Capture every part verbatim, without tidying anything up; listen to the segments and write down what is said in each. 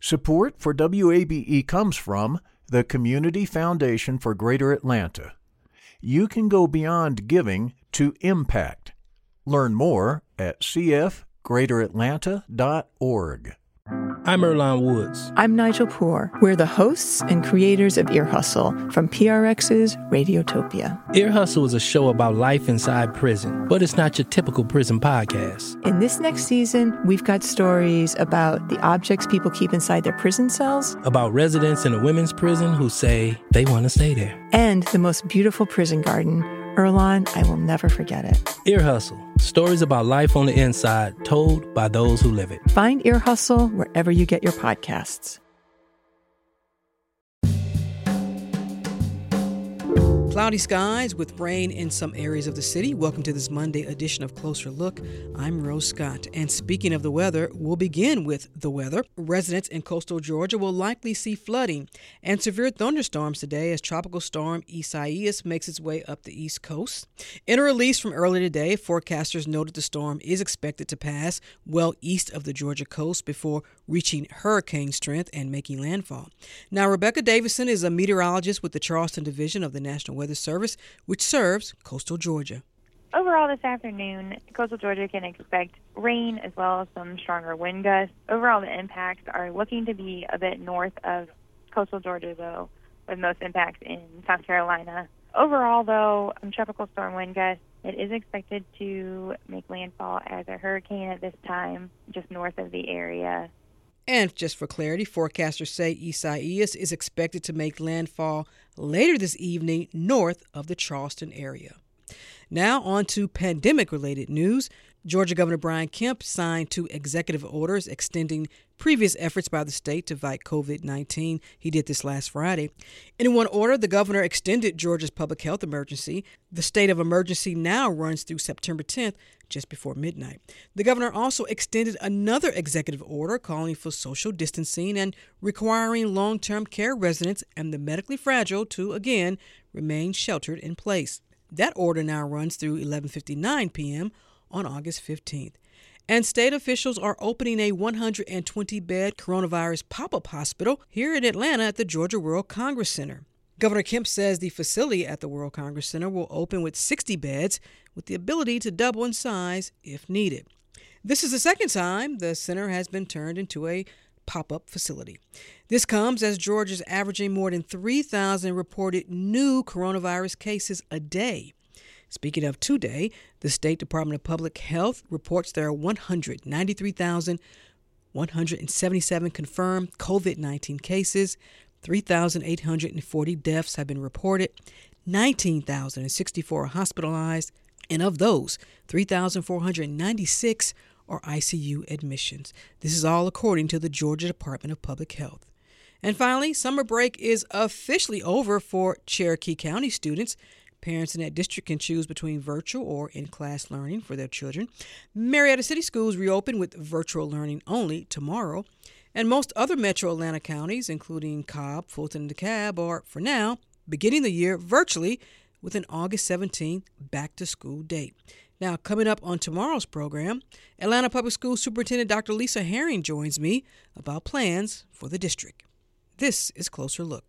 Support for W A B E comes from the Community Foundation for Greater Atlanta. You can go beyond giving to impact. Learn more at c f greater atlanta dot org. I'm Earlonne Woods. I'm Nigel Poor. We're the hosts and creators of Ear Hustle from P R X's Radiotopia. Ear Hustle is a show about life inside prison, but it's not your typical prison podcast. In this next season, we've got stories about the objects people keep inside their prison cells, about residents in a women's prison who say they want to stay there, and the most beautiful prison garden. Earlonne, I will never forget it. Ear Hustle. Stories about life on the inside, told by those who live it. Find Ear Hustle wherever you get your podcasts. Cloudy skies with rain in some areas of the city. Welcome to this Monday edition of Closer Look. I'm Rose Scott. And speaking of the weather, we'll begin with the weather. Residents in coastal Georgia will likely see flooding and severe thunderstorms today as Tropical Storm Isaias makes its way up the East Coast. In a release from earlier today, forecasters noted the storm is expected to pass well east of the Georgia coast before reaching hurricane strength and making landfall. Now, Rebecca Davison is a meteorologist with the Charleston Division of the National Weather Service, which serves coastal Georgia. Overall this afternoon, coastal Georgia can expect rain as well as some stronger wind gusts. Overall, the impacts are looking to be a bit north of coastal Georgia, though, with most impacts in South Carolina. Overall, though, um, tropical storm wind gusts, it is expected to make landfall as a hurricane at this time, just north of the area. And just for clarity, forecasters say Isaias is expected to make landfall later this evening north of the Charleston area. Now on to pandemic-related news. Georgia Governor Brian Kemp signed two executive orders extending previous efforts by the state to fight covid nineteen. He did this last Friday. In one order, the governor extended Georgia's public health emergency. The state of emergency now runs through September tenth, just before midnight. The governor also extended another executive order calling for social distancing and requiring long-term care residents and the medically fragile to, again, remain sheltered in place. That order now runs through eleven fifty-nine p.m. on August fifteenth. And state officials are opening a one hundred twenty bed coronavirus pop-up hospital here in Atlanta at the Georgia World Congress Center. Governor Kemp says the facility at the World Congress Center will open with sixty beds with the ability to double in size if needed. This is the second time the center has been turned into a pop-up facility. This comes as Georgia's averaging more than three thousand reported new coronavirus cases a day. Speaking of today, the State Department of Public Health reports there are one hundred ninety-three thousand one hundred seventy-seven confirmed covid nineteen cases, three thousand eight hundred forty deaths have been reported, nineteen thousand sixty-four are hospitalized, and of those, three thousand four hundred ninety-six are I C U admissions. This is all according to the Georgia Department of Public Health. And finally, summer break is officially over for Cherokee County students. Parents in that district can choose between virtual or in-class learning for their children. Marietta City Schools reopen with virtual learning only tomorrow. And most other metro Atlanta counties, including Cobb, Fulton, and DeKalb, are, for now, beginning the year virtually with an August seventeenth back-to-school date. Now, coming up on tomorrow's program, Atlanta Public Schools Superintendent Doctor Lisa Herring joins me about plans for the district. This is Closer Look.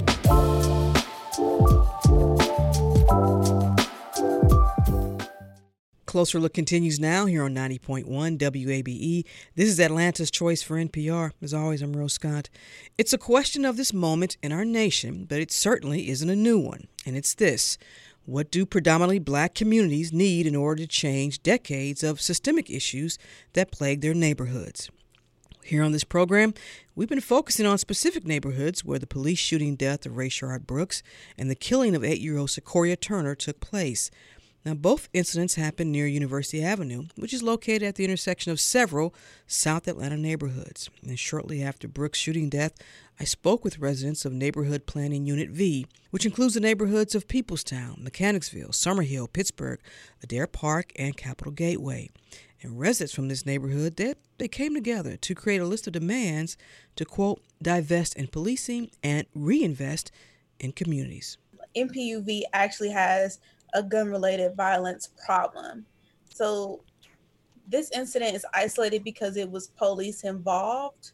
Closer Look continues now here on ninety point one W A B E. This is Atlanta's Choice for N P R. As always, I'm Rose Scott. It's a question of this moment in our nation, but it certainly isn't a new one. And it's this: what do predominantly black communities need in order to change decades of systemic issues that plague their neighborhoods? Here on this program, we've been focusing on specific neighborhoods where the police shooting death of Rayshard Brooks and the killing of eight-year-old Sequoia Turner took place. Now, both incidents happened near University Avenue, which is located at the intersection of several South Atlanta neighborhoods. And shortly after Brooks' shooting death, I spoke with residents of Neighborhood Planning Unit V, which includes the neighborhoods of Peoplestown, Mechanicsville, Summerhill, Pittsburgh, Adair Park, and Capitol Gateway. And residents from this neighborhood, they, they came together to create a list of demands to, quote, divest in policing and reinvest in communities. N P U V actually has a gun-related violence problem. So this incident is isolated because it was police involved,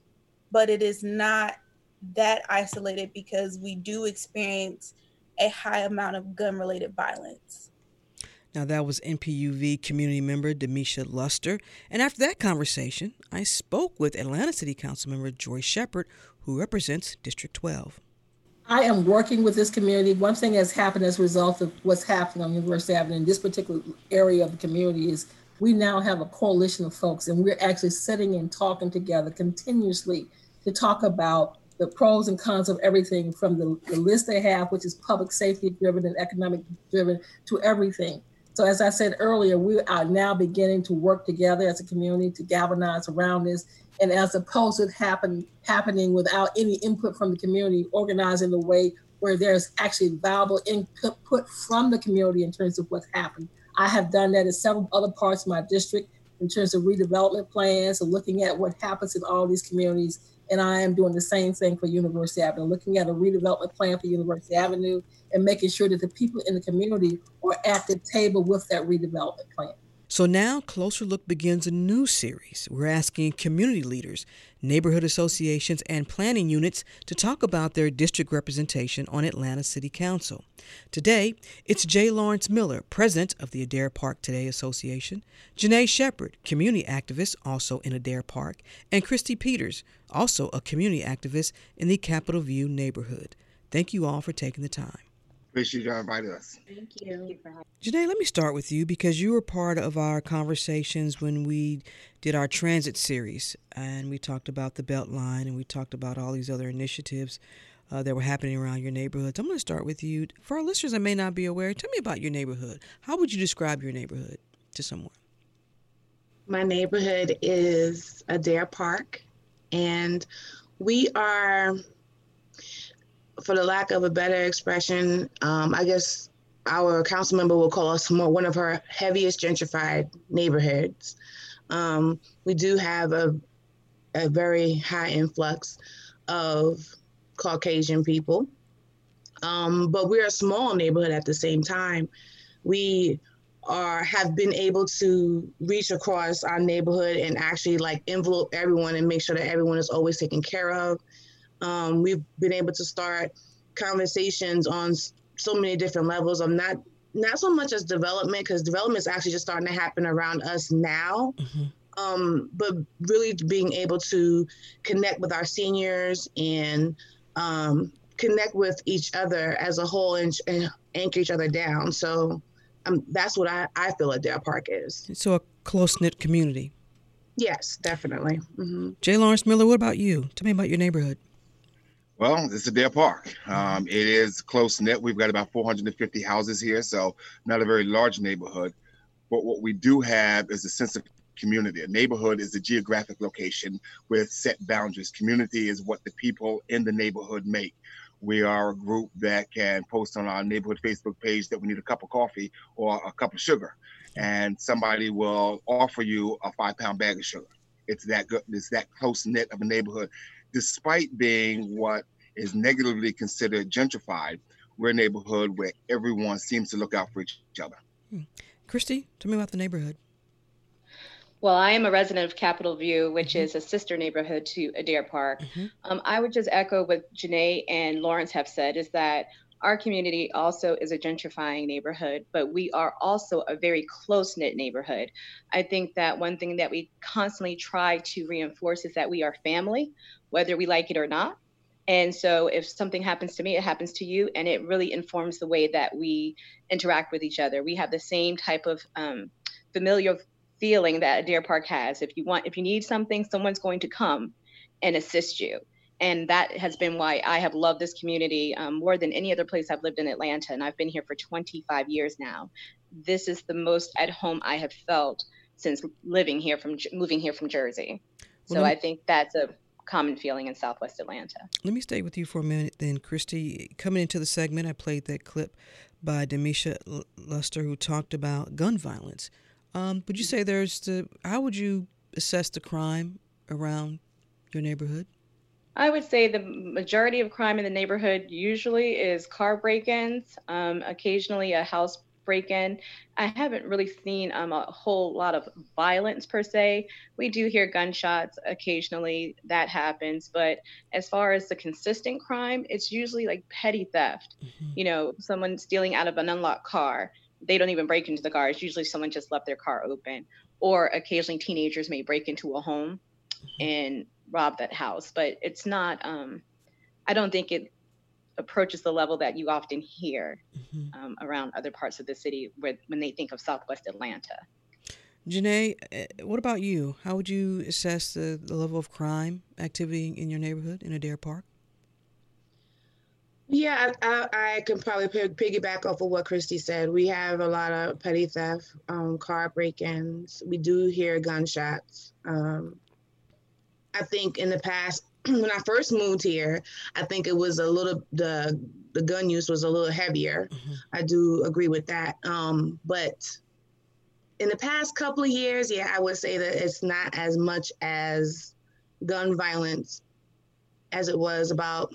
but it is not that isolated because we do experience a high amount of gun-related violence. Now, that was N P U V community member Demisha Luster. And after that conversation, I spoke with Atlanta City Council member Joyce Shepard, who represents District twelve. I am working with this community. One thing that's happened as a result of what's happening on University Avenue in this particular area of the community is we now have a coalition of folks, and we're actually sitting and talking together continuously to talk about the pros and cons of everything from the, the list they have, which is public safety driven and economic driven, to everything. So as I said earlier, we are now beginning to work together as a community to galvanize around this. And as opposed to it happen, happening without any input from the community, organize in a way where there's actually valuable input from the community in terms of what's happened. I have done that in several other parts of my district in terms of redevelopment plans and looking at what happens in all these communities. And I am doing the same thing for University Avenue, looking at a redevelopment plan for University Avenue and making sure that the people in the community are at the table with that redevelopment plan. So now Closer Look begins a new series. We're asking community leaders, neighborhood associations, and planning units to talk about their district representation on Atlanta City Council. Today, it's J. Lawrence Miller, president of the Adair Park Today Association, Janae Shepard, community activist also in Adair Park, and Christy Peters, also a community activist in the Capitol View neighborhood. Thank you all for taking the time. Appreciate you inviting us. Thank you. Janae, let me start with you because you were part of our conversations when we did our transit series, and we talked about the Beltline and we talked about all these other initiatives uh, that were happening around your neighborhood. So I'm going to start with you. For our listeners that may not be aware, tell me about your neighborhood. How would you describe your neighborhood to someone? My neighborhood is Adair Park, and we are, for the lack of a better expression, um, I guess our council member will call us more, one of her heaviest gentrified neighborhoods. Um, we do have a, a very high influx of Caucasian people, um, but we're a small neighborhood at the same time. We are have been able to reach across our neighborhood and actually like envelope everyone and make sure that everyone is always taken care of. Um, we've been able to start conversations on so many different levels of not not so much as development, because development is actually just starting to happen around us now, mm-hmm. um, but really being able to connect with our seniors and um, connect with each other as a whole and, and anchor each other down. So um, that's what I, I feel Adair Park is. So a close-knit community. Yes, definitely. Mm-hmm. J. Lawrence Miller, what about you? Tell me about your neighborhood. Well, it's Adair Park. Um, it is close-knit. We've got about four hundred fifty houses here, so not a very large neighborhood. But what we do have is a sense of community. A neighborhood is a geographic location with set boundaries. Community is what the people in the neighborhood make. We are a group that can post on our neighborhood Facebook page that we need a cup of coffee or a cup of sugar, and somebody will offer you a five-pound bag of sugar. It's that good. It's that close-knit of a neighborhood. Despite being what is negatively considered gentrified, we're a neighborhood where everyone seems to look out for each other. Hmm. Christy, tell me about the neighborhood. Well, I am a resident of Capitol View, which mm-hmm. is a sister neighborhood to Adair Park. Mm-hmm. Um, I would just echo what Janae and Lawrence have said, is that our community also is a gentrifying neighborhood, but we are also a very close-knit neighborhood. I think that one thing that we constantly try to reinforce is that we are family, whether we like it or not. And so if something happens to me, it happens to you, and it really informs the way that we interact with each other. We have the same type of um, familiar feeling that Adair Park has. If you want, if you need something, someone's going to come and assist you. And that has been why I have loved this community um, more than any other place I've lived in Atlanta. And I've been here for twenty-five years now. This is the most at home I have felt since living here from moving here from Jersey. Well, so me, I think that's a common feeling in Southwest Atlanta. Let me stay with you for a minute then, Christy. Coming into the segment, I played that clip by Demisha Luster who talked about gun violence. Um, would you say there's the, how would you assess the crime around your neighborhood? I would say the majority of crime in the neighborhood usually is car break-ins, um, occasionally a house break-in. I haven't really seen um, a whole lot of violence per se. We do hear gunshots occasionally, that happens, but as far as the consistent crime, it's usually like petty theft. Mm-hmm. You know, someone stealing out of an unlocked car. They don't even break into the car. It's usually someone just left their car open. Or occasionally teenagers may break into a home mm-hmm. and rob that house, but it's not, um, I don't think it approaches the level that you often hear mm-hmm. um, around other parts of the city where, when they think of Southwest Atlanta. Janae, what about you? How would you assess the, the level of crime activity in your neighborhood in Adair Park? Yeah, I, I can probably piggyback off of what Christy said. We have a lot of petty theft, um, car break-ins. We do hear gunshots. Um, I think in the past, when I first moved here, I think it was a little, the the gun use was a little heavier. Mm-hmm. I do agree with that. Um, but in the past couple of years, yeah, I would say that it's not as much as gun violence as it was about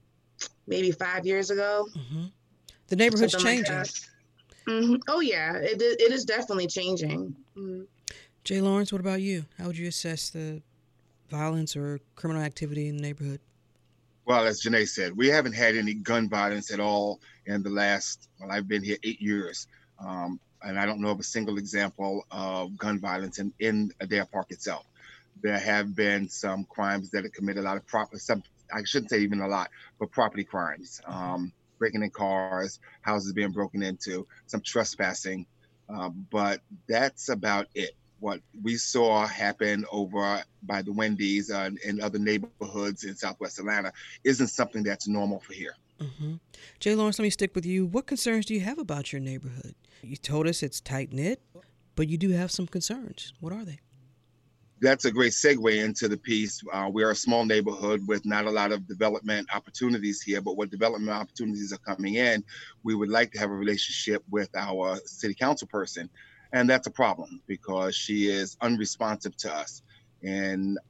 maybe five years ago. Mm-hmm. The neighborhood's Something changing. Like mm-hmm. Oh, yeah, it, it is definitely changing. Mm-hmm. Jay Lawrence, what about you? How would you assess the violence or criminal activity in the neighborhood? Well, as Janae said, we haven't had any gun violence at all in the last, well, I've been here eight years. Um, and I don't know of a single example of gun violence in, in Adair Park itself. There have been some crimes that have committed a lot of property, some, I shouldn't say even a lot, but property crimes, um, breaking in cars, houses being broken into, some trespassing. Uh, but that's about it. What we saw happen over by the Wendy's uh, and other neighborhoods in Southwest Atlanta isn't something that's normal for here. Mm-hmm. Jay Lawrence, let me stick with you. What concerns do you have about your neighborhood? You told us it's tight-knit, but you do have some concerns. What are they? That's a great segue into the piece. Uh, we're a small neighborhood with not a lot of development opportunities here, but when development opportunities are coming in, we would like to have a relationship with our city council person. And that's a problem because she is unresponsive to us. In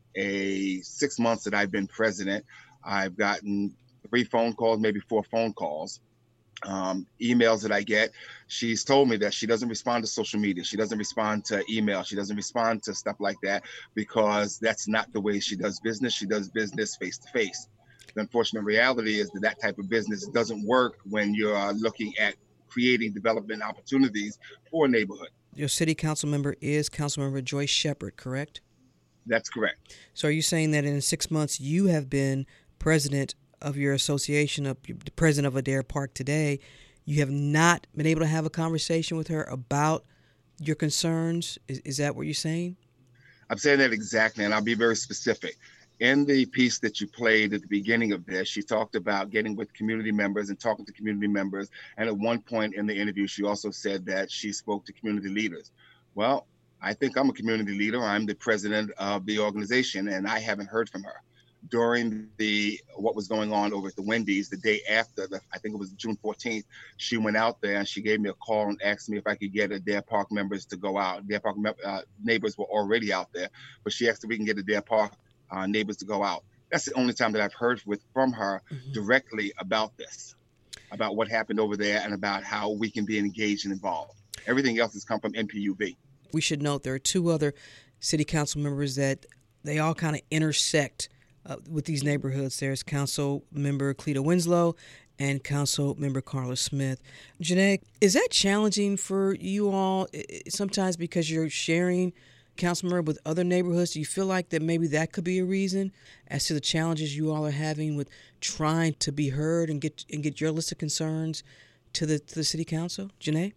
a six months that I've been president, I've gotten three phone calls, maybe four phone calls, um, emails that I get. She's told me that she doesn't respond to social media. She doesn't respond to email. She doesn't respond to stuff like that because that's not the way she does business. She does business face to face. The unfortunate reality is that that type of business doesn't work when you're looking at creating development opportunities for a neighborhood. Your city council member is Councilmember Joyce Shepard, correct? That's correct. So are you saying that in six months you have been president of your association, of the president of Adair Park today, you have not been able to have a conversation with her about your concerns? Is, is that what you're saying? I'm saying that exactly, and I'll be very specific. In the piece that you played at the beginning of this, she talked about getting with community members and talking to community members. And at one point in the interview, she also said that she spoke to community leaders. Well, I think I'm a community leader. I'm the president of the organization, and I haven't heard from her. During the what was going on over at the Wendy's, the day after, the, I think it was June fourteenth, she went out there and she gave me a call and asked me if I could get Adair Park members to go out. Adair Park uh, neighbors were already out there, but she asked if we can get Adair Park Uh, neighbors to go out. That's the only time that I've heard with from her mm-hmm. directly about this, about what happened over there and about how we can be engaged and involved. Everything else has come from N P U B. We should note there are two other city council members that they all kind of intersect uh, with these neighborhoods. There's Council Member Cleta Winslow and Council Member Carla Smith. Janae, is that challenging for you all sometimes because you're sharing council member with other neighborhoods? Do you feel like that maybe that could be a reason as to the challenges you all are having with trying to be heard and get and get your list of concerns to the to the city council? Janae?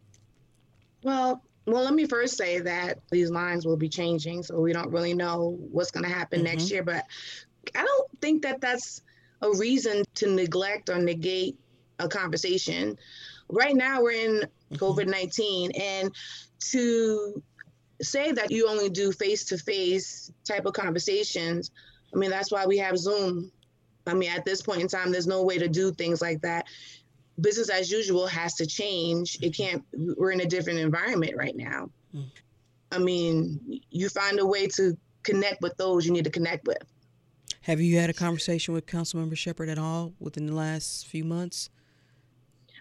Well, well, let me first say that these lines will be changing, so we don't really know what's going to happen mm-hmm. next year. But I don't think that that's a reason to neglect or negate a conversation. Right now, we're in mm-hmm. COVID nineteen, and to say that you only do face-to-face type of conversations, I mean, that's why we have Zoom. I mean, at this point in time, there's no way to do things like that. Business as usual has to change. It can't, we're in a different environment right now. Mm. I mean, you find a way to connect with those you need to connect with. Have you had a conversation with Councilmember Shepard at all within the last few months?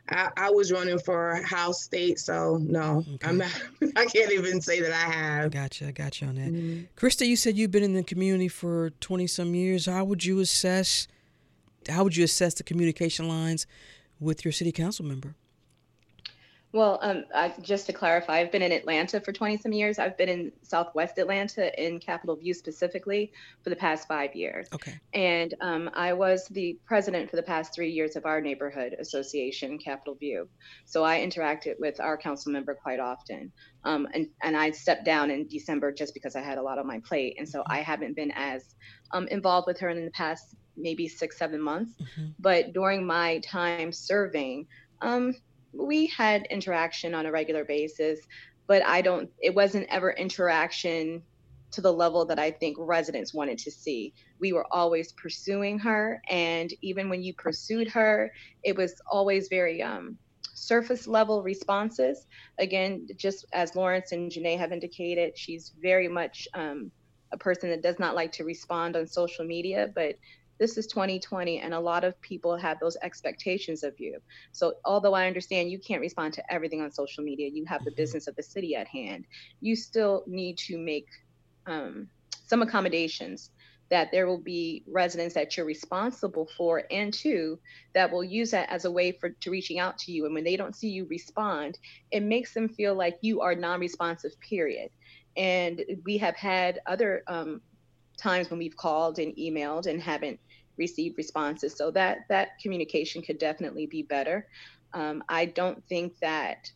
I, I was running for House State, so no, okay. I'm not, I can't even say that I have. Gotcha, I got you on that. Mm-hmm. Krista, you said you've been in the community for twenty some years. How would you assess, how would you assess the communication lines with your city council member? Well, um, I, just to clarify, I've been in Atlanta for twenty some years. I've been in Southwest Atlanta, in Capitol View specifically, for the past five years. Okay. And um, I was the president for the past three years of our neighborhood association, Capitol View. So I interacted with our council member quite often. Um, and, and I stepped down in December just because I had a lot on my plate. And so I haven't been as um, involved with her in the past maybe six, seven months. Mm-hmm. But during my time serving, um, we had interaction on a regular basis, but I don't, it wasn't ever interaction to the level that I think residents wanted to see. We were always pursuing her. And even when you pursued her, it was always very um, surface level responses. Again, just as Lawrence and Janae have indicated, she's very much um, a person that does not like to respond on social media, but this is twenty twenty, and a lot of people have those expectations of you. So although I understand you can't respond to everything on social media, you have the business of the city at hand, you still need to make um, some accommodations that there will be residents that you're responsible for and to that will use that as a way for to reaching out to you. And when they don't see you respond, it makes them feel like you are non-responsive, period. And we have had other um, times when we've called and emailed and haven't received responses. So that that communication could definitely be better. Um, I don't think that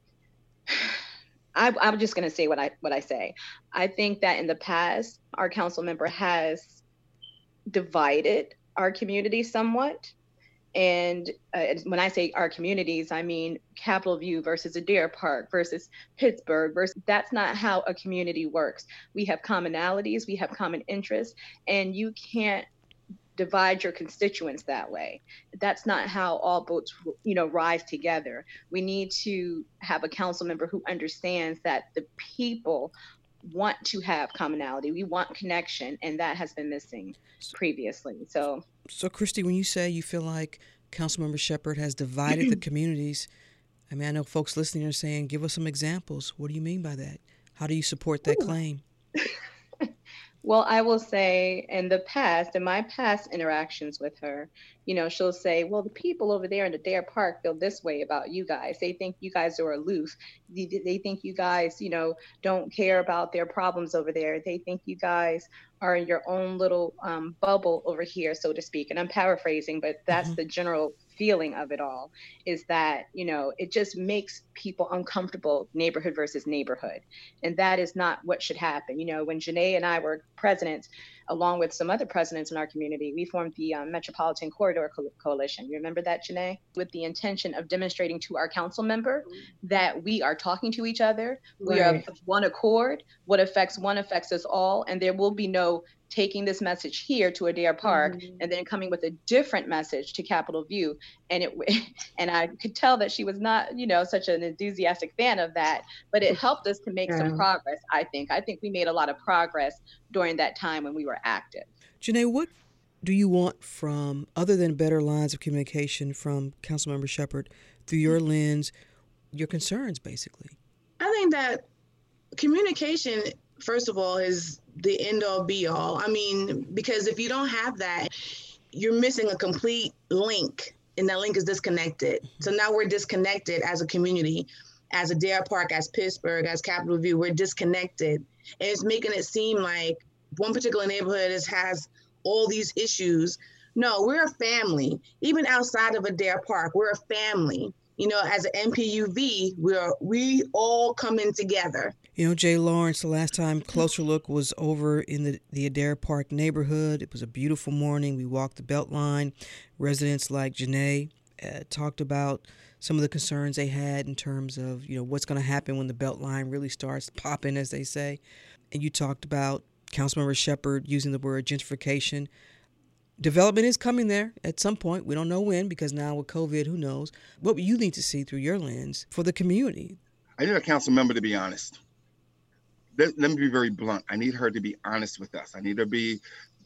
I, I'm just going to say what I what I say. I think that in the past, our council member has divided our community somewhat. And uh, when I say our communities, I mean Capitol View versus Adair Park versus Pittsburgh versus, that's not how a community works. We have commonalities, we have common interests, and you can't divide your constituents that way. That's not how all boats, you know, rise together. We need to have a council member who understands that the people want to have commonality. We want connection, and that has been missing previously. So, so Christy, when you say you feel like Councilmember Shepherd has divided the communities, I mean, I know folks listening are saying, give us some examples. What do you mean by that? How do you support that Ooh. claim? Well, I will say in the past, in my past interactions with her, you know, she'll say, well, the people over there in the Adair Park feel this way about you guys. They think you guys are aloof. They, they think you guys, you know, don't care about their problems over there. They think you guys are in your own little um, bubble over here, so to speak. And I'm paraphrasing, but that's mm-hmm. the general feeling of it all, is that, you know, it just makes people uncomfortable, neighborhood versus neighborhood. And that is not what should happen. You know, when Janae and I were presidents, along with some other presidents in our community, we formed the um, Metropolitan Corridor Co- Coalition. You remember that, Janae? With the intention of demonstrating to our council member that we are talking to each other. Right. We are of one accord. What affects one affects us all. And there will be no taking this message here to Adair Park mm-hmm. and then coming with a different message to Capitol View. And it, and I could tell that she was not, you know, such an enthusiastic fan of that, but it helped us to make yeah. some progress, I think. I think we made a lot of progress during that time when we were active. Janae, what do you want from, other than better lines of communication from Councilmember Shepherd, through your lens, your concerns, basically? I think that communication, first of all, is the end all be all. I mean, because if you don't have that, you're missing a complete link, and that link is disconnected. Mm-hmm. So now we're disconnected as a community, as Adair Park, as Pittsburgh, as Capitol View, we're disconnected. And it's making it seem like one particular neighborhood is, has all these issues. No, we're a family. Even outside of Adair Park, we're a family. You know, as an M P U V, we're we all coming together. You know, Jay Lawrence, the last time Closer Look was over in the, the Adair Park neighborhood. It was a beautiful morning. We walked the Beltline. Residents like Janae uh, talked about some of the concerns they had in terms of, you know, what's going to happen when the Beltline really starts popping, as they say. And you talked about Councilmember Shepherd using the word gentrification. Development is coming there at some point. We don't know when, because now with COVID, who knows? What you need to see through your lens for the community? I need a council member to be honest. Let, let me be very blunt. I need her to be honest with us. I need her to be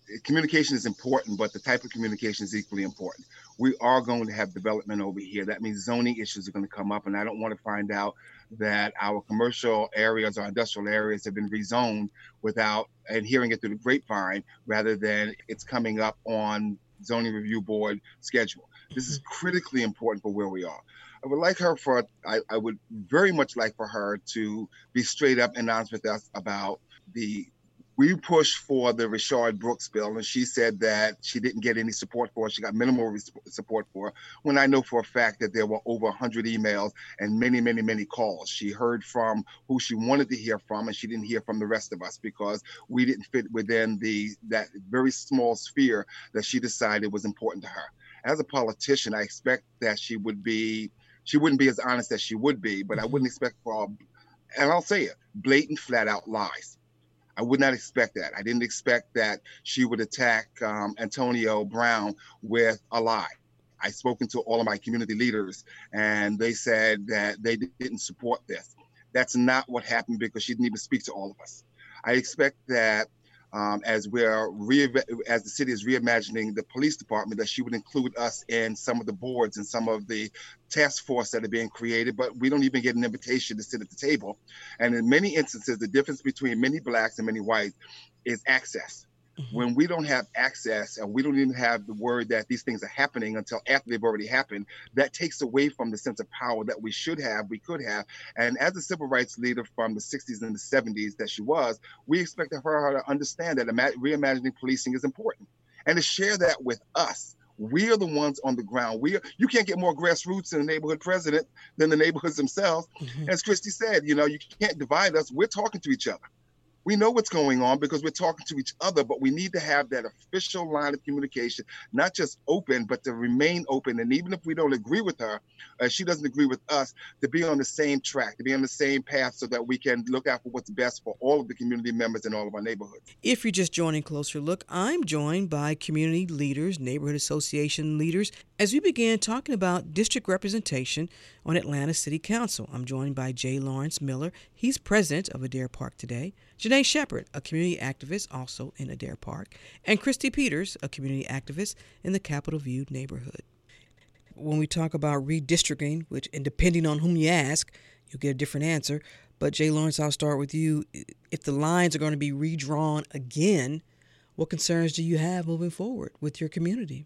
communication is important, but the type of communication is equally important. We are going to have development over here. That means zoning issues are going to come up, and I don't want to find out that our commercial areas or industrial areas have been rezoned without and hearing it through the grapevine, rather than it's coming up on zoning review board schedule. This is critically important for where we are. I would like her for, I, I would very much like for her to be straight up and honest with us about the, we pushed for the Rayshard Brooks bill, and she said that she didn't get any support for it. She got minimal support for it, when I know for a fact that there were over one hundred emails and many, many, many calls. She heard from who she wanted to hear from, and she didn't hear from the rest of us because we didn't fit within the that very small sphere that she decided was important to her. As a politician, I expect that she would be, she wouldn't be as honest as she would be, but I wouldn't expect for, and I'll say it, blatant, flat out lies. I would not expect that. I didn't expect that she would attack um, Antonio Brown with a lie. I've spoken to all of my community leaders, and they said that they didn't support this. That's not what happened, because she didn't even speak to all of us. I expect that um, as we're re- as the city is reimagining the police department, that she would include us in some of the boards and some of the task force that are being created, but we don't even get an invitation to sit at the table. And in many instances, the difference between many blacks and many whites is access. Mm-hmm. When we don't have access, and we don't even have the word that these things are happening until after they've already happened, that takes away from the sense of power that we should have, we could have. And as a civil rights leader from the sixties and the seventies that she was, we expected her to understand that reimagining policing is important, and to share that with us. We are the ones on the ground. We are, you can't get more grassroots in the neighborhood president than the neighborhoods themselves. Mm-hmm. As Christy said, you know, you can't divide us. We're talking to each other. We know what's going on because we're talking to each other, but we need to have that official line of communication, not just open, but to remain open. And even if we don't agree with her, uh, she doesn't agree with us, to be on the same track, to be on the same path, so that we can look out for what's best for all of the community members in all of our neighborhoods. If you're just joining Closer Look, I'm joined by community leaders, neighborhood association leaders, as we began talking about district representation on Atlanta City Council. I'm joined by J. Lawrence Miller. He's president of Adair Park today. Janae Shepard, a community activist also in Adair Park, and Christy Peters, a community activist in the Capitol View neighborhood. When we talk about redistricting, which, and depending on whom you ask, you'll get a different answer. But Jay Lawrence, I'll start with you. If the lines are going to be redrawn again, what concerns do you have moving forward with your community?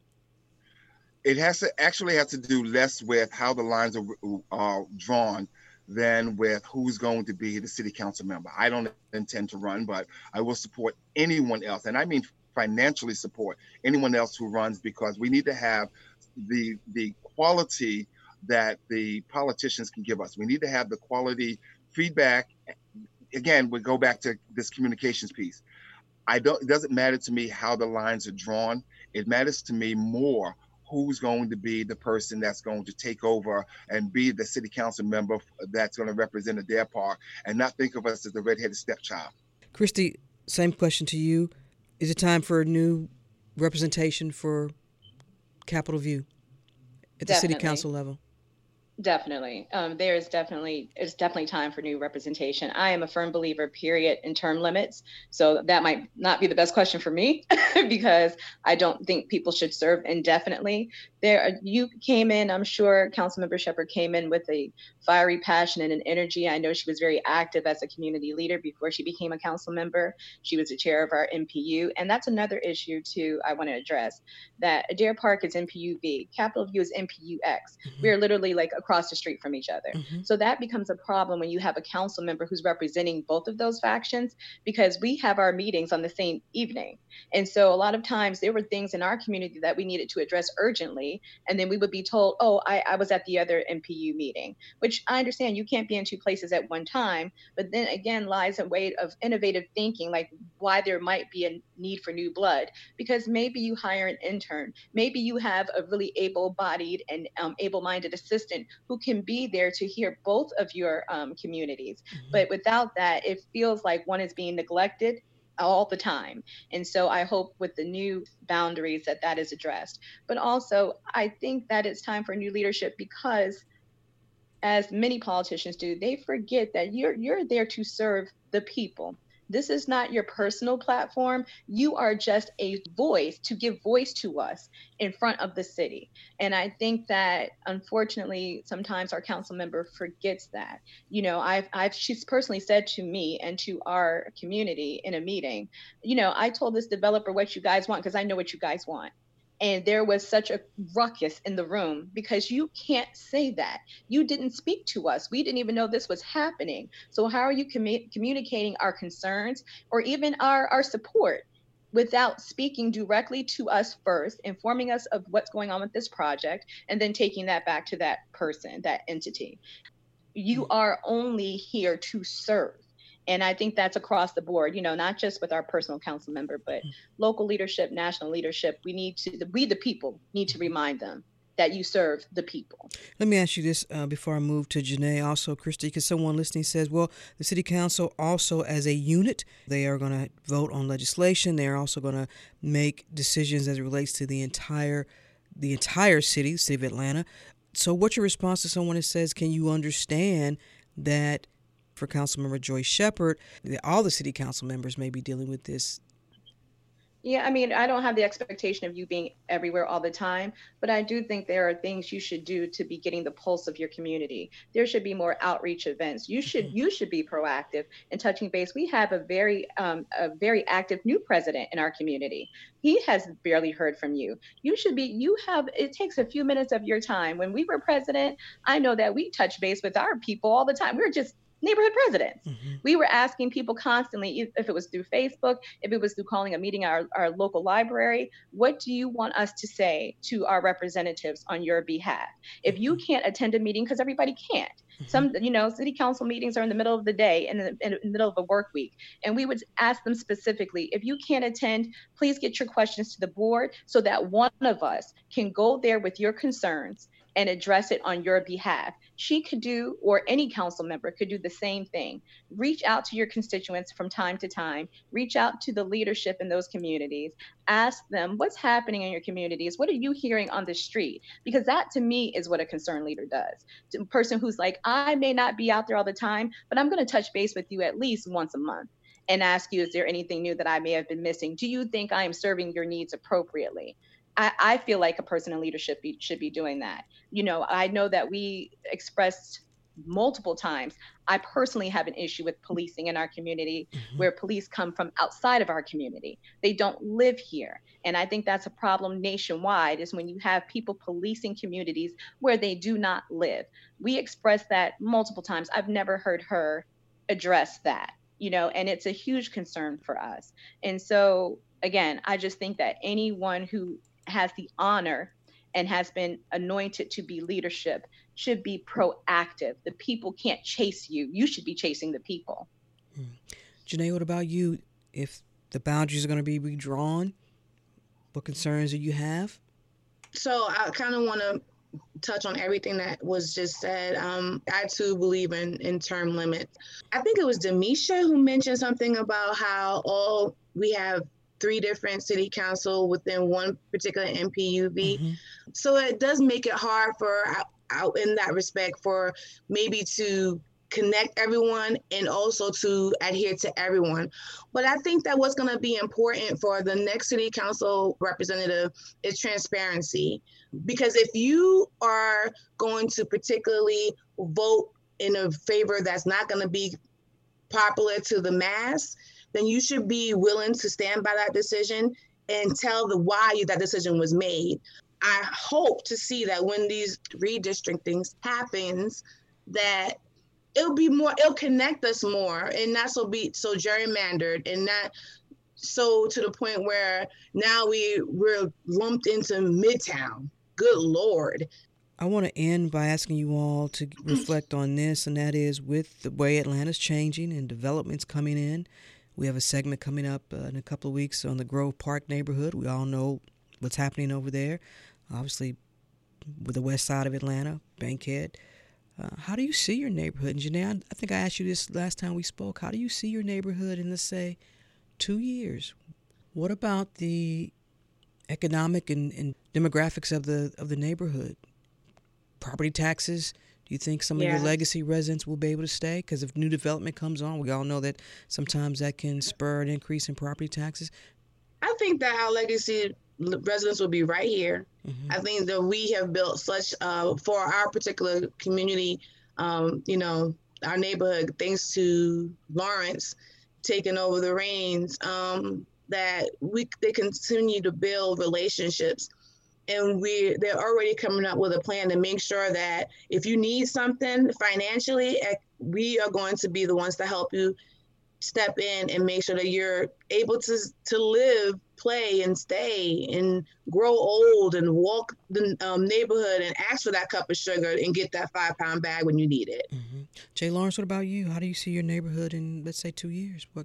It has to actually have to do less with how the lines are, are drawn than with who's going to be the city council member. I don't intend to run, but I will support anyone else. And I mean financially support anyone else who runs, because we need to have the the quality that the politicians can give us. We need to have the quality feedback. Again, we go back to this communications piece. I don't, it doesn't matter to me how the lines are drawn. It matters to me more who's going to be the person that's going to take over and be the city council member that's going to represent Adair Park, and not think of us as the redheaded stepchild. Christy, same question to you. Is it time for a new representation for Capitol View at the Definitely. city council level? Definitely. Um, there is definitely, it's definitely time for new representation. I am a firm believer, period, in term limits. So that might not be the best question for me because I don't think people should serve indefinitely. There, you came in, I'm sure Councilmember Shepard came in with a fiery passion and an energy. I know she was very active as a community leader before she became a council member. She was the chair of our M P U. And that's another issue too I want to address, that Adair Park is M P U V, Capitol View is M P U X. Mm-hmm. We're literally like across the street from each other. Mm-hmm. So that becomes a problem when you have a council member who's representing both of those factions, because we have our meetings on the same evening. And so a lot of times there were things in our community that we needed to address urgently. And then we would be told, oh, I, I was at the other M P U meeting, which I understand you can't be in two places at one time. But then again lies a way of innovative thinking, like why there might be a need for new blood, because maybe you hire an intern, maybe you have a really able-bodied and um, able-minded assistant who can be there to hear both of your um, communities. Mm-hmm. But without that, it feels like one is being neglected all the time. And so I hope with the new boundaries that that is addressed. But also, I think that it's time for new leadership, because as many politicians do, they forget that you're you're there to serve the people. This is not your personal platform. You are just a voice to give voice to us in front of the city. And I think that unfortunately, sometimes our council member forgets that. You know, I've, I've, she's personally said to me and to our community in a meeting, you know, I told this developer what you guys want because I know what you guys want. And there was such a ruckus in the room because you can't say that. You didn't speak to us. We didn't even know this was happening. So how are you commu- communicating our concerns or even our, our support without speaking directly to us first, informing us of what's going on with this project, and then taking that back to that person, that entity? You are only here to serve. And I think that's across the board, you know, not just with our personal council member, but local leadership, national leadership. We need to, we the people need to remind them that you serve the people. Let me ask you this uh, before I move to Janae, also, Christy, because someone listening says, well, the city council also as a unit, they are going to vote on legislation. They are also going to make decisions as it relates to the entire, the entire city, city of Atlanta. So what's your response to someone that says, can you understand that for Councilmember Joyce Shepherd, all the city council members may be dealing with this? Yeah, I mean, I don't have the expectation of you being everywhere all the time, but I do think there are things you should do to be getting the pulse of your community. There should be more outreach events. You should you should be proactive in touching base. We have a very um, a very active new president in our community. He has barely heard from you. You should be, you have, it takes a few minutes of your time. When we were president, I know that we touched base with our people all the time. We were just neighborhood presidents. Mm-hmm. We were asking people constantly, if it was through Facebook, if it was through calling a meeting at our, our local library, what do you want us to say to our representatives on your behalf? If you can't attend a meeting, because everybody can't. Mm-hmm. Some, you know, city council meetings are in the middle of the day and in, in the middle of a work week. And we would ask them specifically, if you can't attend, please get your questions to the board so that one of us can go there with your concerns and address it on your behalf. She could do, or any council member could do the same thing. Reach out to your constituents from time to time. Reach out to the leadership in those communities. Ask them what's happening in your communities. What are you hearing on the street? Because that to me is what a concerned leader does. A person who's like, I may not be out there all the time, but I'm gonna touch base with you at least once a month and ask you, is there anything new that I may have been missing? Do you think I am serving your needs appropriately? I, I feel like a person in leadership be, should be doing that. You know, I know that we expressed multiple times, I personally have an issue with policing in our community, mm-hmm. where police come from outside of our community. They don't live here. And I think that's a problem nationwide, is when you have people policing communities where they do not live. We expressed that multiple times. I've never heard her address that, you know, and it's a huge concern for us. And so, again, I just think that anyone who has the honor and has been anointed to be leadership should be proactive. The people can't chase you. You should be chasing the people. Mm. Janae, what about you? If the boundaries are going to be redrawn, what concerns do you have? So I kind of want to touch on everything that was just said. Um, I too believe in, in term limits. I think it was Demisha who mentioned something about how all we have three different city council within one particular M P U V. Mm-hmm. So it does make it hard for, out in that respect, for maybe to connect everyone and also to adhere to everyone. But I think that what's going to be important for the next city council representative is transparency. Because if you are going to particularly vote in a favor that's not going to be popular to the mass, then you should be willing to stand by that decision and tell the why that decision was made. I hope to see that when these redistricting happens, that it'll be more, it'll connect us more, and not so be so gerrymandered, and not so to the point where now we we're lumped into Midtown. Good Lord. I want to end by asking you all to reflect on this, and that is, with the way Atlanta's changing and developments coming in, we have a segment coming up uh, in a couple of weeks on the Grove Park neighborhood. We all know what's happening over there, obviously with the west side of Atlanta, Bankhead. Uh, how do you see your neighborhood? And Janae, I, I think I asked you this last time we spoke. How do you see your neighborhood in, let's say, two years? What about the economic and, and demographics of the of the neighborhood? Property taxes, do You think some Yes. of your legacy residents will be able to stay? Because if new development comes on, we all know that sometimes that can spur an increase in property taxes. I think that our legacy l- residents will be right here. Mm-hmm. I think that we have built such uh, for our particular community, um, you know, our neighborhood, thanks to Lawrence taking over the reins, um, that we they continue to build relationships, and we they're already coming up with a plan to make sure that if you need something financially, eh, we are going to be the ones to help you step in and make sure that you're able to to live, play, and stay, and grow old, and walk the um, neighborhood and ask for that cup of sugar and get that five pound bag when you need it. Mm-hmm. Jay Lawrence, what about you? How do you see your neighborhood in, let's say, two years? What?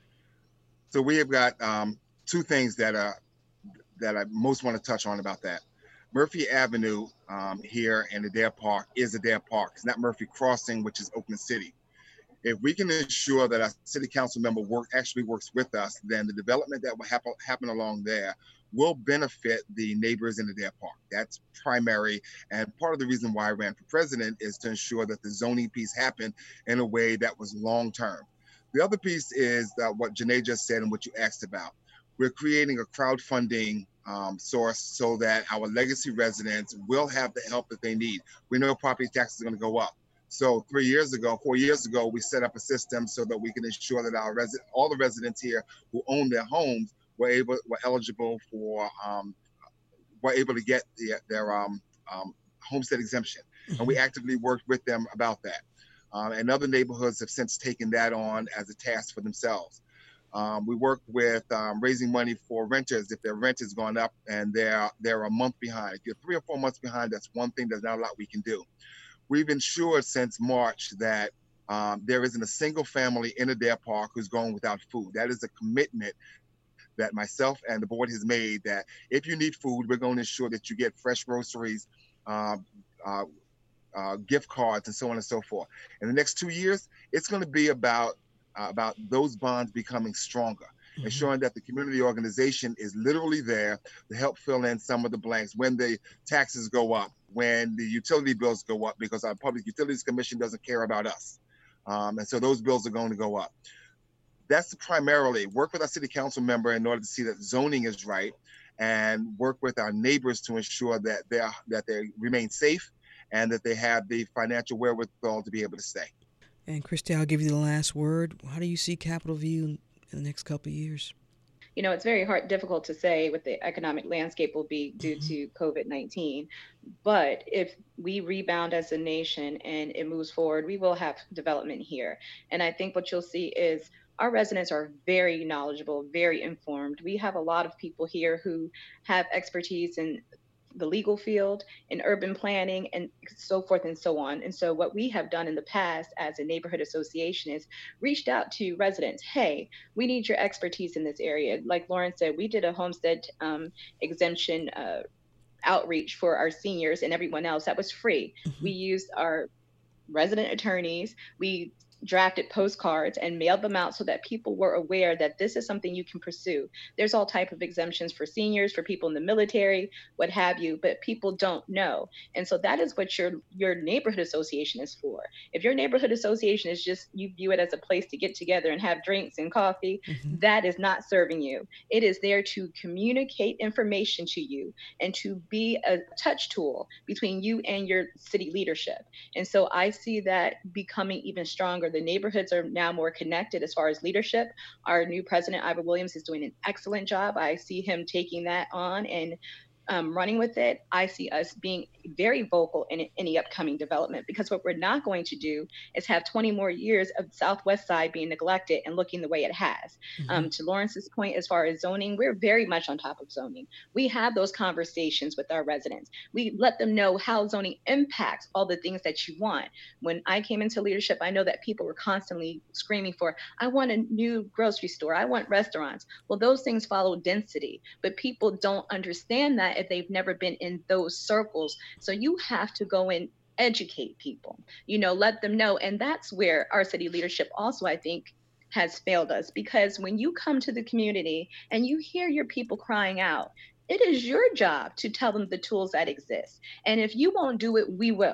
So we have got um, two things that uh, that I most want to touch on about that. Murphy Avenue um, here in Adair Park is Adair Park. It's not Murphy Crossing, which is Oakland City. If we can ensure that our city council member work actually works with us, then the development that will happen, happen along there will benefit the neighbors in Adair Park. That's primary. And part of the reason why I ran for president is to ensure that the zoning piece happened in a way that was long-term. The other piece is uh, what Janae just said and what you asked about. We're creating a crowdfunding um, source so that our legacy residents will have the help that they need. We know property taxes are going to go up. So three years ago, four years ago, we set up a system so that we can ensure that our resident, all the residents here who own their homes were able, were eligible for, um, were able to get the, their um, um, homestead exemption. And we actively worked with them about that. Um, and other neighborhoods have since taken that on as a task for themselves. Um, we work with um, raising money for renters if their rent has gone up and they're, they're a month behind. If you're three or four months behind, that's one thing, there's not a lot we can do. We've ensured since March that um, there isn't a single family in Adair Park who's going without food. That is a commitment that myself and the board has made, that if you need food, we're going to ensure that you get fresh groceries, uh, uh, uh, gift cards, and so on and so forth. In the next two years, it's going to be about, uh, about those bonds becoming stronger. Mm-hmm. Ensuring that the community organization is literally there to help fill in some of the blanks when the taxes go up, when the utility bills go up, because our Public Utilities Commission doesn't care about us. Um, and so those bills are going to go up. That's primarily work with our city council member in order to see that zoning is right, and work with our neighbors to ensure that they are, that they remain safe and that they have the financial wherewithal to be able to stay. And Christy, I'll give you the last word. How do you see Capitol View in, in the next couple of years? You know, it's very hard, difficult to say what the economic landscape will be due mm-hmm. to COVID nineteen. But if we rebound as a nation and it moves forward, we will have development here. And I think what you'll see is our residents are very knowledgeable, very informed. We have a lot of people here who have expertise in the legal field, in urban planning, and so forth and so on. And so what we have done in the past as a neighborhood association is reached out to residents. Hey, we need your expertise in this area. Like Lauren said, we did a homestead um, exemption uh, outreach for our seniors and everyone else that was free. Mm-hmm. We used our resident attorneys. We drafted postcards and mailed them out so that people were aware that this is something you can pursue. There's all type of exemptions for seniors, for people in the military, what have you, but people don't know. And so that is what your your neighborhood association is for. If your neighborhood association is just, you view it as a place to get together and have drinks and coffee, mm-hmm. that is not serving you. It is there to communicate information to you and to be a touch tool between you and your city leadership. And so I see that becoming even stronger. The neighborhoods are now more connected as far as leadership. Our new president, Ivor Williams, is doing an excellent job. I see him taking that on and um, running with it. I see us being very vocal in any upcoming development, because what we're not going to do is have twenty more years of the Southwest Side being neglected and looking the way it has. Mm-hmm. Um, to Lawrence's point, as far as zoning, we're very much on top of zoning. We have those conversations with our residents. We let them know how zoning impacts all the things that you want. When I came into leadership, I know that people were constantly screaming for, I want a new grocery store, I want restaurants. Well, those things follow density, but people don't understand that if they've never been in those circles. So you have to go and educate people, you know, let them know. And that's where our city leadership also, I think, has failed us, because when you come to the community and you hear your people crying out, it is your job to tell them the tools that exist. And if you won't do it, we will.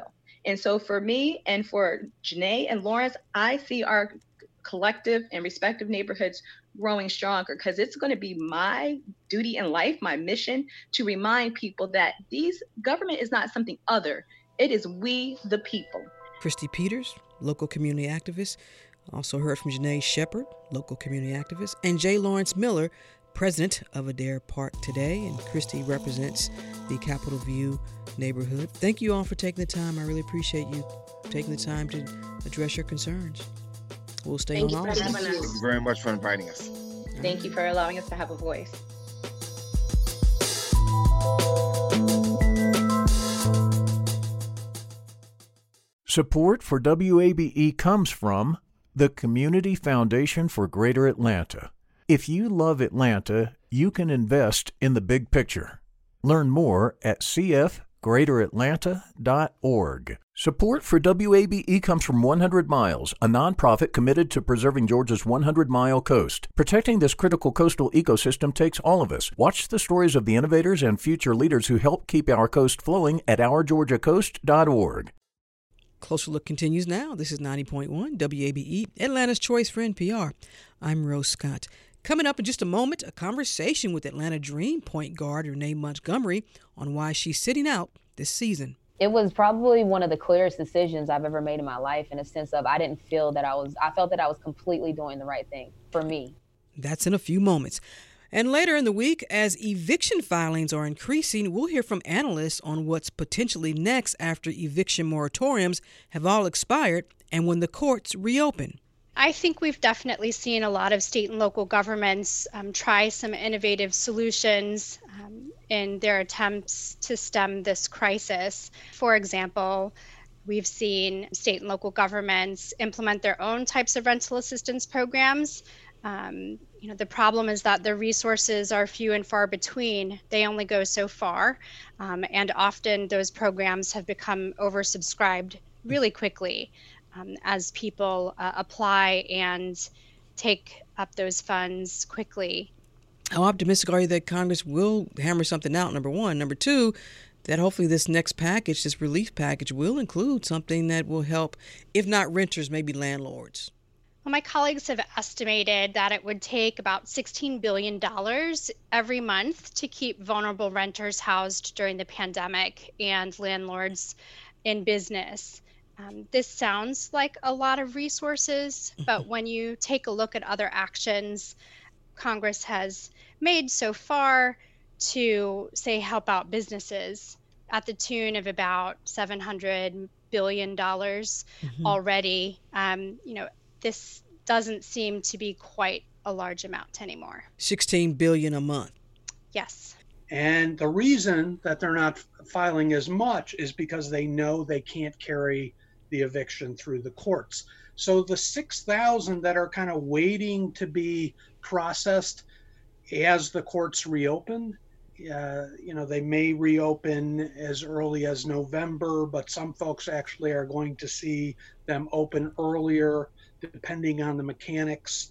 And so for me and for Janae and Lawrence, I see our collective and respective neighborhoods growing stronger, because it's going to be my duty in life, my mission, to remind people that these government is not something other. It is we, the people. Christy Peters, local community activist. Also heard from Janae Shepard, local community activist, and J. Lawrence Miller, president of Adair Park today. And Christy represents the Capitol View neighborhood. Thank you all for taking the time. I really appreciate you taking the time to address your concerns. We'll stay Thank on all you for of having this. us. Thank you very much for inviting us. Thank you for allowing us to have a voice. Support for W A B E comes from the Community Foundation for Greater Atlanta. If you love Atlanta, you can invest in the big picture. Learn more at c f greater atlanta dot org. Support for W A B E comes from one hundred miles, a nonprofit committed to preserving Georgia's one hundred mile coast. Protecting this critical coastal ecosystem takes all of us. Watch the stories of the innovators and future leaders who help keep our coast flowing at our georgia coast dot org. Closer Look continues now. This is ninety point one W A B E, Atlanta's Choice for N P R. I'm Rose Scott. Coming up in just a moment, a conversation with Atlanta Dream point guard Renee Montgomery on why she's sitting out this season. It was probably one of the clearest decisions I've ever made in my life, in a sense of I didn't feel that I was, I felt that I was completely doing the right thing for me. That's in a few moments. And later in the week, as eviction filings are increasing, we'll hear from analysts on what's potentially next after eviction moratoriums have all expired and when the courts reopen. I think we've definitely seen a lot of state and local governments um, try some innovative solutions um, in their attempts to stem this crisis. For example, we've seen state and local governments implement their own types of rental assistance programs. Um, you know, the problem is that the resources are few and far between. They only go so far, um, and often those programs have become oversubscribed really quickly. Um, as people uh, apply and take up those funds quickly. How optimistic are you that Congress will hammer something out, number one? Number two, that hopefully this next package, this relief package, will include something that will help, if not renters, maybe landlords? Well, my colleagues have estimated that it would take about sixteen billion dollars every month to keep vulnerable renters housed during the pandemic and landlords in business. Um, this sounds like a lot of resources, but when you take a look at other actions Congress has made so far to, say, help out businesses at the tune of about seven hundred billion dollars mm-hmm. already, um, you know, this doesn't seem to be quite a large amount anymore. sixteen billion dollars a month. Yes. And the reason that they're not filing as much is because they know they can't carry the eviction through the courts. So the six thousand that are kind of waiting to be processed as the courts reopen, uh, you know, they may reopen as early as November, but some folks actually are going to see them open earlier, depending on the mechanics.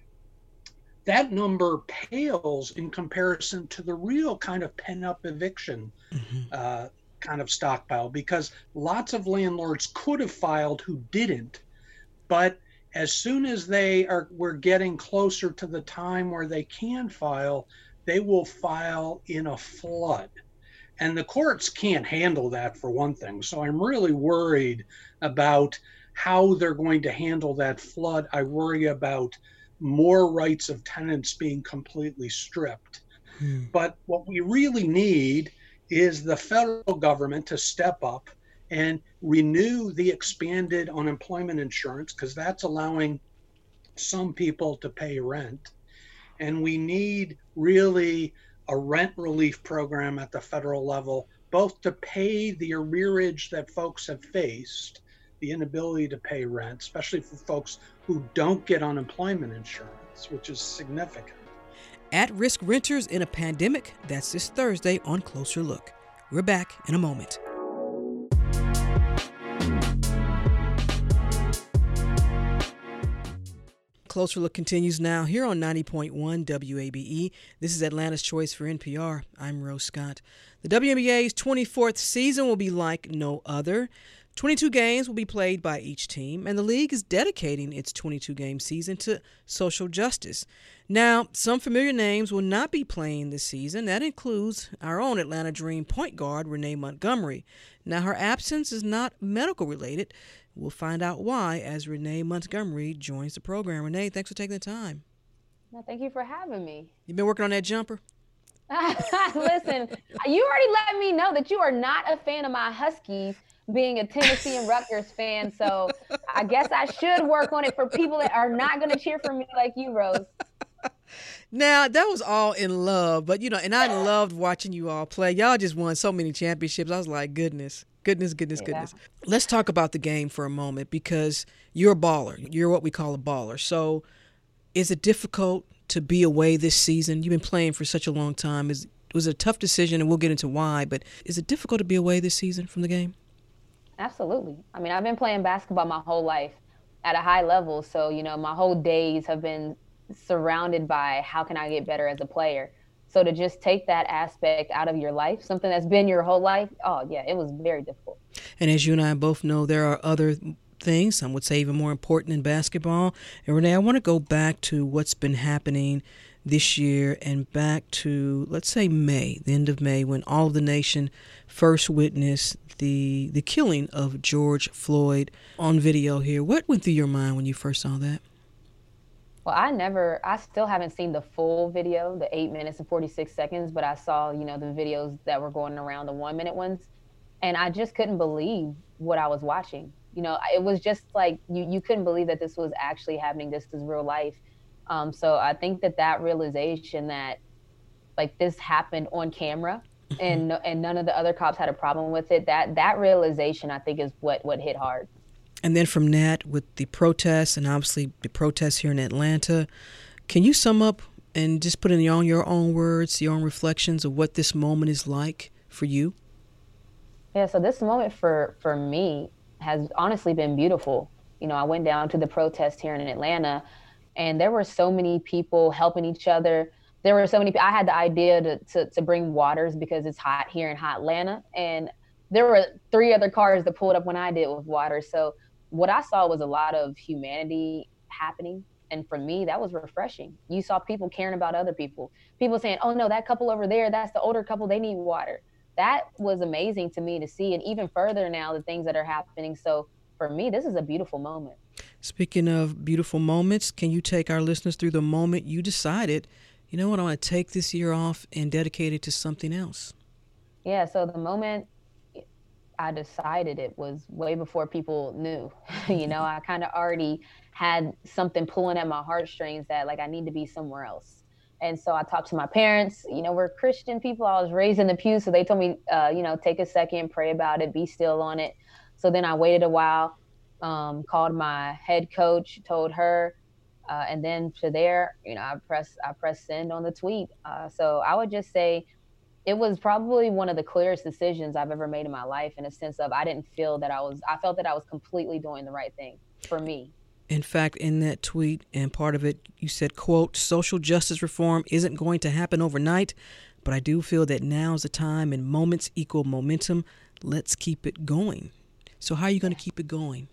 That number pales in comparison to the real kind of pent-up eviction mm-hmm. uh, kind of stockpile, because lots of landlords could have filed who didn't, but as soon as they are we're getting closer to the time where they can file, they will file in a flood, and the courts can't handle that, for one thing. So I'm really worried about how they're going to handle that flood. I worry about more rights of tenants being completely stripped. Hmm. But what we really need is the federal government to step up and renew the expanded unemployment insurance, because that's allowing some people to pay rent. And we need really a rent relief program at the federal level, both to pay the arrearage that folks have faced, the inability to pay rent, especially for folks who don't get unemployment insurance, which is significant. At-risk renters in a pandemic, that's this Thursday on Closer Look. We're back in a moment. Closer Look continues now here on ninety point one W A B E. This is Atlanta's Choice for N P R. I'm Rose Scott. The W N B A's twenty-fourth season will be like no other. twenty-two games will be played by each team, and the league is dedicating its twenty-two game season to social justice. Now, some familiar names will not be playing this season. That includes our own Atlanta Dream point guard, Renee Montgomery. Now, her absence is not medical related. We'll find out why as Renee Montgomery joins the program. Renee, thanks for taking the time. No, thank you for having me. You've been working on that jumper? Listen, you already let me know that you are not a fan of my Huskies, being a Tennessee and Rutgers fan. So I guess I should work on it for people that are not going to cheer for me like you, Rose. Now, that was all in love, but, you know, and I loved watching you all play. Y'all just won so many championships. I was like, goodness, goodness, goodness, yeah. goodness. Let's talk about the game for a moment, because you're a baller. You're what we call a baller. So is it difficult to be away this season? You've been playing for such a long time. Is, was it a tough decision, and we'll get into why, but is it difficult to be away this season from the game? Absolutely. I mean, I've been playing basketball my whole life at a high level. So, you know, my whole days have been surrounded by how can I get better as a player. So to just take that aspect out of your life, something that's been your whole life, oh, yeah, it was very difficult. And as you and I both know, there are other things, some would say even more important in basketball. And Renee, I want to go back to what's been happening this year and back to, let's say, May, the end of May, when all of the nation first witnessed the the killing of George Floyd on video here. What went through your mind when you first saw that? Well, I never, I still haven't seen the full video, the eight minutes and forty-six seconds, but I saw, you know, the videos that were going around, the one minute ones. And I just couldn't believe what I was watching. You know, it was just like, you, you couldn't believe that this was actually happening. This is real life. Um, so I think that that realization that, like, this happened on camera and and none of the other cops had a problem with it, that that realization, I think, is what, what hit hard. And then from that, with the protests and obviously the protests here in Atlanta, can you sum up and just put in your own, your own words, your own reflections of what this moment is like for you? Yeah, so this moment for, for me has honestly been beautiful. You know, I went down to the protest here in Atlanta, and there were so many people helping each other. There were so many, I had the idea to, to, to bring waters because it's hot here in hot Atlanta. And there were three other cars that pulled up when I did with water. So what I saw was a lot of humanity happening. And for me, that was refreshing. You saw people caring about other people. People saying, oh no, that couple over there, that's the older couple, they need water. That was amazing to me to see. And even further now, the things that are happening. So for me, this is a beautiful moment. Speaking of beautiful moments, can you take our listeners through the moment you decided, you know what, I want to take this year off and dedicate it to something else? Yeah, so the moment I decided, it was way before people knew. You know, I kind of already had something pulling at my heartstrings that, like, I need to be somewhere else. And so I talked to my parents. You know, we're Christian people. I was raised in the pew, so they told me, uh, you know, take a second, pray about it, be still on it. So then I waited a while, um, called my head coach, told her, uh, and then to there, you know, I pressed I pressed send on the tweet. Uh, so I would just say it was probably one of the clearest decisions I've ever made in my life, in a sense of I didn't feel that I was, I felt that I was completely doing the right thing for me. In fact, in that tweet, and part of it, you said, quote, social justice reform isn't going to happen overnight, but I do feel that now's the time and moments equal momentum. Let's keep it going. So how are you going to keep it going?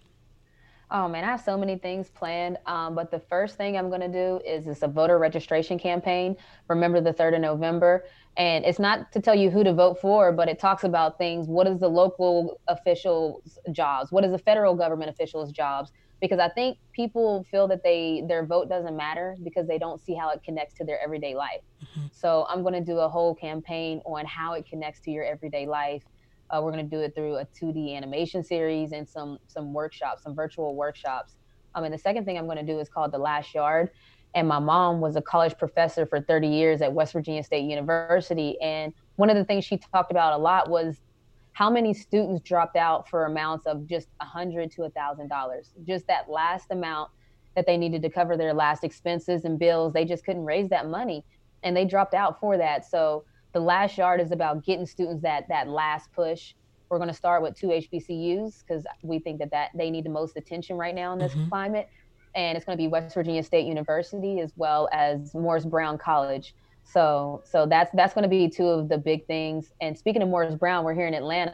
Oh, man, I have so many things planned. Um, but the first thing I'm going to do is it's a voter registration campaign. Remember the third of November. And it's not to tell you who to vote for, but it talks about things. What is the local officials' jobs? What is the federal government officials' jobs? Because I think people feel that they their vote doesn't matter because they don't see how it connects to their everyday life. Mm-hmm. So I'm going to do a whole campaign on how it connects to your everyday life. Uh, we're going to do it through a two D animation series and some some workshops, some virtual workshops. Um, and the second thing I'm going to do is called The Last Yard. And my mom was a college professor for thirty years at West Virginia State University. And one of the things she talked about a lot was how many students dropped out for amounts of just one hundred to one thousand dollars. Just that last amount that they needed to cover their last expenses and bills. They just couldn't raise that money, and they dropped out for that. So The Last Yard is about getting students that that last push. We're going to start with two H B C Us because we think that, that they need the most attention right now in this mm-hmm. climate. And it's going to be West Virginia State University as well as Morris Brown College. So so that's that's going to be two of the big things. And speaking of Morris Brown, we're here in Atlanta.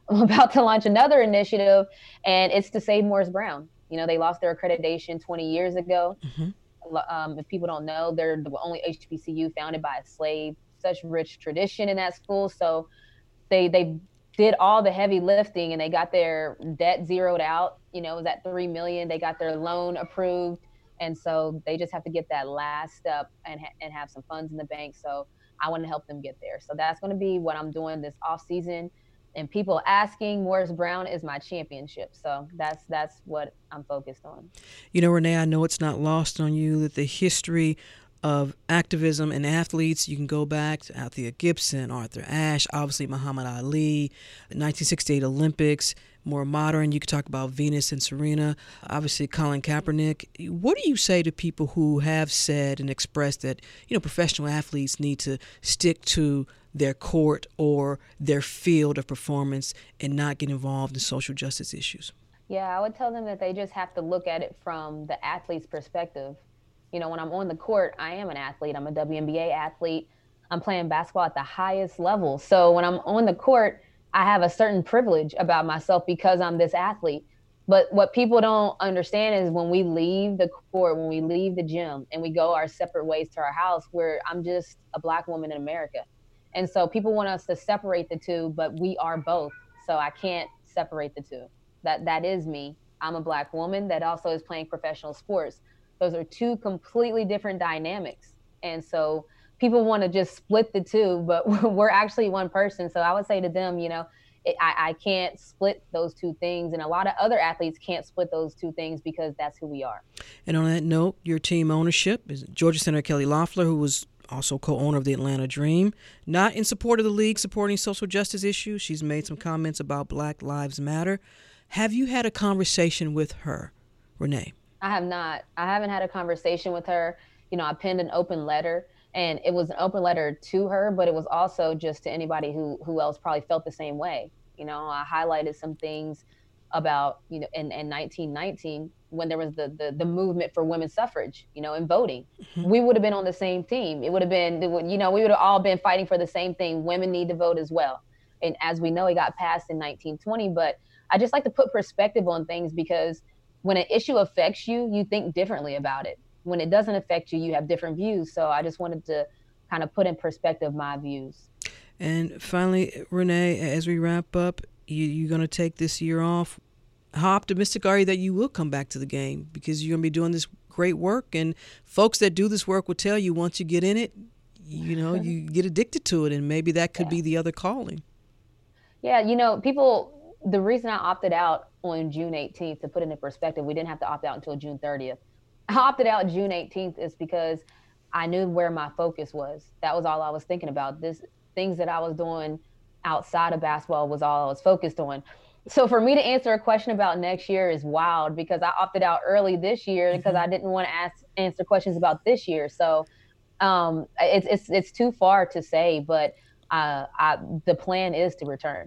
I'm about to launch another initiative, and it's to save Morris Brown. You know, they lost their accreditation twenty years ago. Mm-hmm. Um, if people don't know, they're the only H B C U founded by a slave. Such rich tradition in that school. So they they did all the heavy lifting, and they got their debt zeroed out. You know, it was at three million. They got their loan approved. And so they just have to get that last step and, ha- and have some funds in the bank. So I want to help them get there. So that's going to be what I'm doing this off season. And people asking, Morris Brown is my championship. So that's that's what I'm focused on. You know, Renee, I know it's not lost on you that the history of activism and athletes, you can go back to Althea Gibson, Arthur Ashe, obviously Muhammad Ali, nineteen sixty-eight Olympics. More modern, you could talk about Venus and Serena, obviously Colin Kaepernick. What do you say to people who have said and expressed that, you know, professional athletes need to stick to their court or their field of performance and not get involved in social justice issues? Yeah, I would tell them that they just have to look at it from the athlete's perspective. You know, when I'm on the court, I am an athlete. I'm a W N B A athlete. I'm playing basketball at the highest level. So when I'm on the court, I have a certain privilege about myself because I'm this athlete. But what people don't understand is when we leave the court, when we leave the gym and we go our separate ways to our house, where I'm just a Black woman in America. And so people want us to separate the two, but we are both. So I can't separate the two. That that is me. I'm a Black woman that also is playing professional sports. Those are two completely different dynamics. And so people want to just split the two, but we're actually one person. So I would say to them, you know, it, I, I can't split those two things. And a lot of other athletes can't split those two things because that's who we are. And on that note, your team ownership is Georgia Senator Kelly Loeffler, who was also co-owner of the Atlanta Dream, not in support of the league supporting social justice issues. She's made some comments about Black Lives Matter. Have you had a conversation with her, Renee? I have not. I haven't had a conversation with her. You know, I penned an open letter. And it was an open letter to her, but it was also just to anybody who who else probably felt the same way. You know, I highlighted some things about, you know, in, in nineteen nineteen, when there was the, the the movement for women's suffrage, you know, and voting. Mm-hmm. We would have been on the same team. It would have been, you know, we would have all been fighting for the same thing. Women need to vote as well. And as we know, it got passed in nineteen twenty. But I just like to put perspective on things because when an issue affects you, you think differently about it. When it doesn't affect you, you have different views. So I just wanted to kind of put in perspective my views. And finally, Renee, as we wrap up, you, you're going to take this year off. How optimistic are you that you will come back to the game? Because you're going to be doing this great work. And folks that do this work will tell you once you get in it, you know, you get addicted to it. And maybe that could yeah. be the other calling. Yeah, you know, people, the reason I opted out on June eighteenth, to put it in perspective, we didn't have to opt out until June thirtieth. I opted out June eighteenth is because I knew where my focus was. That was all I was thinking about. This things that I was doing outside of basketball was all I was focused on. So for me to answer a question about next year is wild because I opted out early this year mm-hmm. because I didn't want to ask answer questions about this year. So um, it's it's it's too far to say, but uh, I, the plan is to return.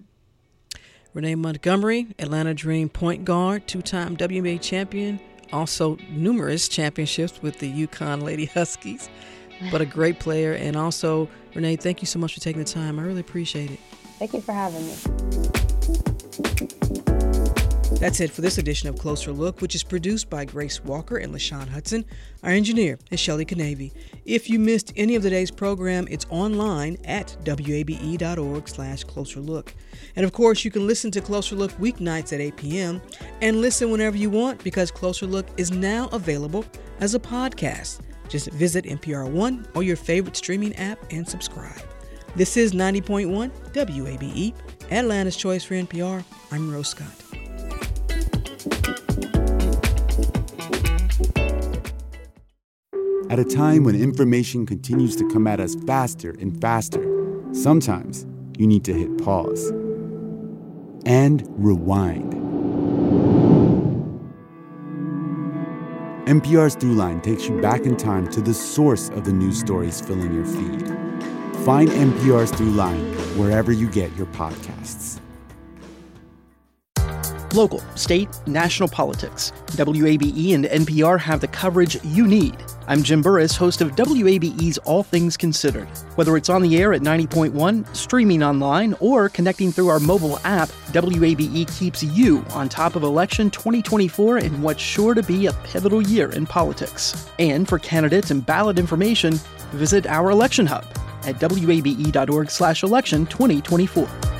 Renee Montgomery, Atlanta Dream point guard, two-time W N B A champion. Also numerous championships with the UConn Lady Huskies, but a great player. And also, Renee, thank you so much for taking the time. I really appreciate it. Thank you for having me. That's it for this edition of Closer Look, which is produced by Grace Walker and LaShawn Hudson. Our engineer is Shelley Canavy. If you missed any of today's program, it's online at wabe.org slash Closer Look. And of course, you can listen to Closer Look weeknights at eight p.m. and listen whenever you want because Closer Look is now available as a podcast. Just visit N P R One or your favorite streaming app and subscribe. This is ninety point one W A B E, Atlanta's Choice for N P R. I'm Rose Scott. At a time when information continues to come at us faster and faster, sometimes you need to hit pause and rewind. N P R's Throughline takes you back in time to the source of the news stories filling your feed. Find N P R's Throughline wherever you get your podcasts. Local, state, national politics. W A B E and N P R have the coverage you need. I'm Jim Burris, host of W A B E's All Things Considered. Whether it's on the air at ninety point one, streaming online, or connecting through our mobile app, W A B E keeps you on top of election twenty twenty-four in what's sure to be a pivotal year in politics. And for candidates and ballot information, visit our election hub at W A B E dot org slash election twenty twenty-four.